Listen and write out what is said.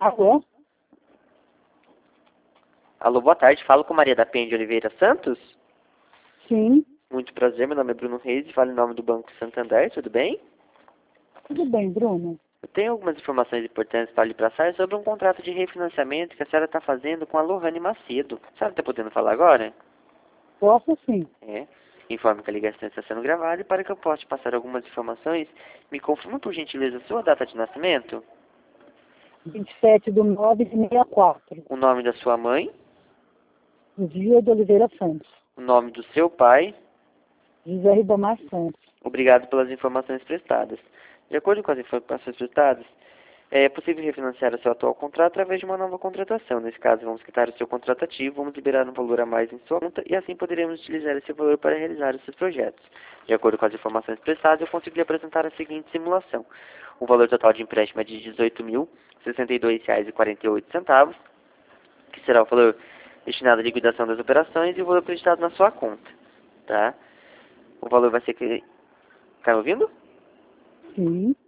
Alô? Alô, boa tarde. Falo com Maria da Penha de Oliveira Santos. Sim, Muito prazer, meu nome é Bruno Reis e falo em nome do Banco Santander, tudo bem? tudo bem, Bruno? Eu tenho algumas informações importantes para lhe passar sobre um contrato de refinanciamento que a senhora está fazendo com a Lohane Macedo. A senhora está podendo falar agora? Posso sim. É. Informe que a ligação está sendo gravada e para que eu possa te passar algumas informações, me confirma por gentileza a sua data de nascimento, 27/9/64. o nome da sua mãe, Dia de Oliveira Santos. o nome do seu pai. José Ribamar Santos. Obrigado pelas informações prestadas. De acordo com as informações prestadas, é possível refinanciar o seu atual contrato através de uma nova contratação. Nesse caso, vamos quitar o seu contrato ativo, vamos liberar um valor a mais em sua conta e assim poderemos utilizar esse valor para realizar os seus projetos. De acordo com as informações prestadas, eu consegui apresentar a seguinte simulação. O valor total de empréstimo é de R$ 18.062,48, que será o valor destinado à liquidação das operações e o valor acreditado na sua conta. Tá? O valor vai ser... Tá me ouvindo? Sim.